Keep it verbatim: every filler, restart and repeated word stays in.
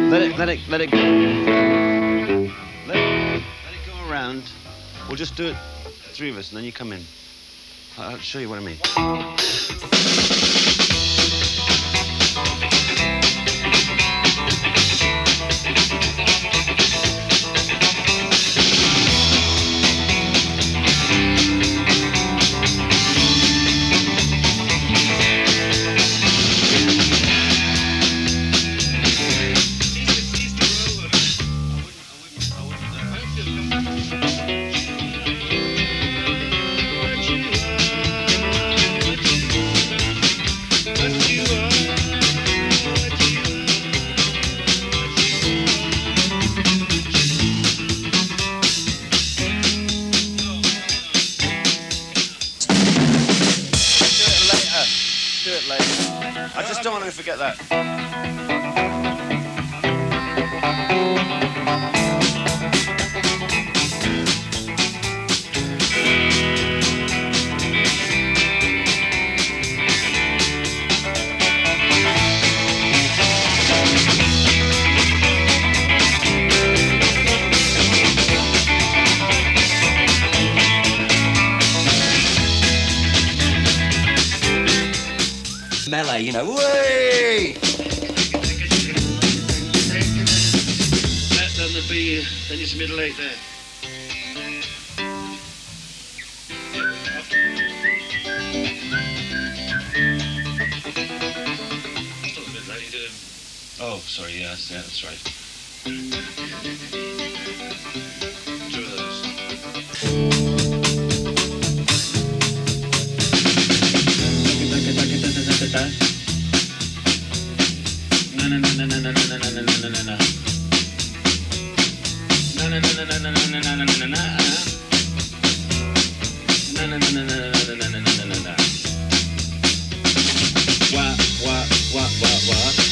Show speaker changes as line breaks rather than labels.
Let it, let it, let it go. Let it, let it go around. We'll just do it, three of us, and then you come in. I'll show you what I mean. I just don't want to forget that.
Melee, you know, way!
That then the B, then it's middle eight there. Stop a bit late, you did. Oh, sorry, yeah, that's, yeah, that's right. Two of those. Na na na na na na na na na na na na na. Na na na na na na na na na na na na. Na na na na na na na na na na na. Wa wa wa wa wa.